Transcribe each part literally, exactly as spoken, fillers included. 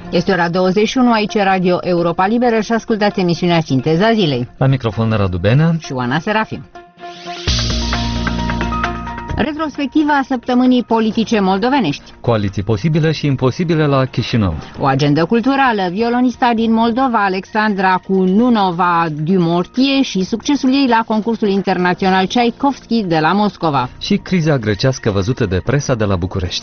Este ora douăzeci și unu, aici Radio Europa Liberă și ascultați emisiunea Sinteza Zilei. La microfon Radu Benea și Oana Serafim. Retrospectiva săptămânii politice moldovenești. Coaliții posibile și imposibile la Chișinău. O agendă culturală, violonista din Moldova, Alexandra Cununova Dumortie și succesul ei la concursul internațional Tchaikovsky de la Moscova. Și criza grecească văzută de presa de la București.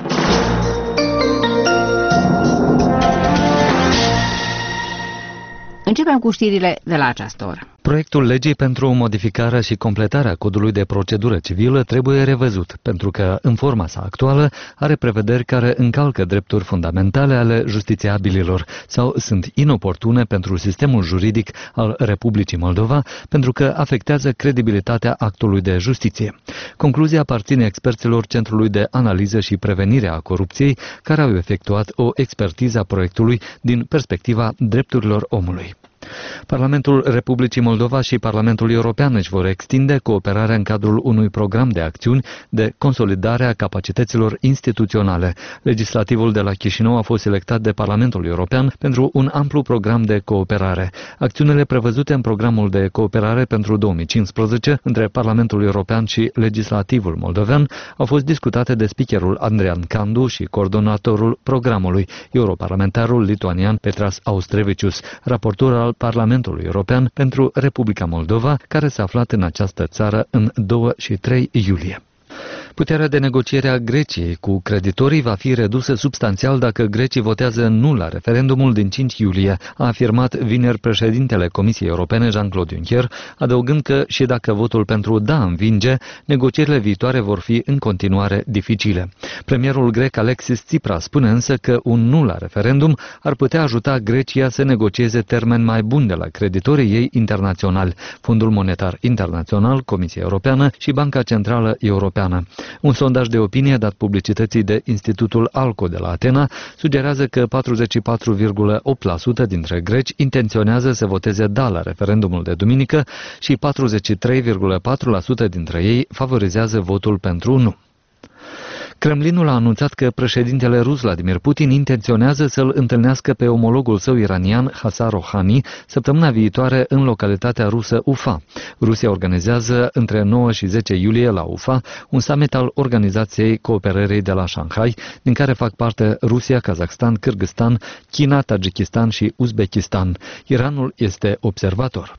Începem cu știrile de la această oră. Proiectul legii pentru modificarea și completarea codului de procedură civilă trebuie revăzut, pentru că, în forma sa actuală, are prevederi care încalcă drepturi fundamentale ale justițiabililor sau sunt inoportune pentru sistemul juridic al Republicii Moldova, pentru că afectează credibilitatea actului de justiție. Concluzia aparține experților Centrului de Analiză și Prevenire a Corupției, care au efectuat o expertiză a proiectului din perspectiva drepturilor omului. Parlamentul Republicii Moldova și Parlamentul European își vor extinde cooperarea în cadrul unui program de acțiuni de consolidare a capacităților instituționale. Legislativul de la Chișinău a fost selectat de Parlamentul European pentru un amplu program de cooperare. Acțiunile prevăzute în programul de cooperare pentru două mii cincisprezece între Parlamentul European și Legislativul moldovean au fost discutate de speakerul Andrian Candu și coordonatorul programului, europarlamentarul lituanian Petras Austrevicius, raportor al Parlamentului European pentru Republica Moldova, care s-a aflat în această țară în doi și trei iulie. Puterea de negociere a Greciei cu creditorii va fi redusă substanțial dacă grecii votează nu la referendumul din cinci iulie, a afirmat vineri președintele Comisiei Europene Jean-Claude Juncker, adăugând că și dacă votul pentru da învinge, negocierile viitoare vor fi în continuare dificile. Premierul grec Alexis Tsipras spune însă că un nu la referendum ar putea ajuta Grecia să negocieze termeni mai buni de la creditorii ei internaționali, Fondul Monetar Internațional, Comisia Europeană și Banca Centrală Europeană. Un sondaj de opinie dat publicității de Institutul Alco de la Atena sugerează că patruzeci și patru virgulă opt la sută dintre greci intenționează să voteze da la referendumul de duminică și patruzeci și trei virgulă patru la sută dintre ei favorizează votul pentru nu. Kremlinul a anunțat că președintele rus Vladimir Putin intenționează să-l întâlnească pe omologul său iranian Hassan Rouhani săptămâna viitoare în localitatea rusă Ufa. Rusia organizează între nouă și zece iulie la Ufa un summit al Organizației Cooperării de la Shanghai, din care fac parte Rusia, Kazakhstan, Kârgâzstan, China, Tajikistan și Uzbekistan. Iranul este observator.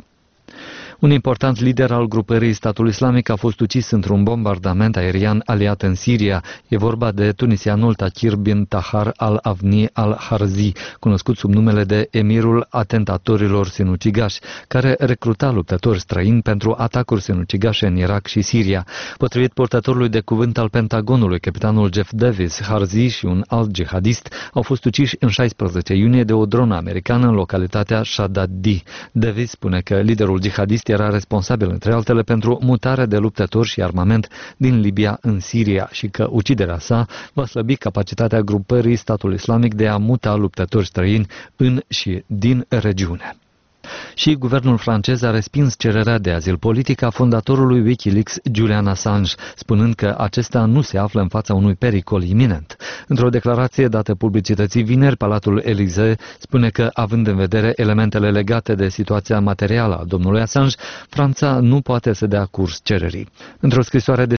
Un important lider al grupării Statul Islamic a fost ucis într-un bombardament aerian aliat în Siria. E vorba de tunisianul Takir bin Tahar al-Avni al-Harzi, cunoscut sub numele de emirul atentatorilor sinucigași, care recruta luptători străini pentru atacuri sinucigașe în Irak și Siria. Potrivit portatorului de cuvânt al Pentagonului, capitanul Jeff Davis, Harzi și un alt jihadist au fost uciși în șaisprezece iunie de o dronă americană în localitatea Shadadi. Davis spune că liderul jihadist era responsabil, între altele, pentru mutarea de luptători și armament din Libia în Siria și că uciderea sa va slăbi capacitatea grupării Statul Islamic de a muta luptători străini în și din regiune. Și guvernul francez a respins cererea de azil politic a fondatorului Wikileaks, Julian Assange, spunând că acesta nu se află în fața unui pericol iminent. Într-o declarație dată publicității vineri, Palatul Élysée spune că, având în vedere elementele legate de situația materială a domnului Assange, Franța nu poate să dea curs cererii. Într-o scrisoare de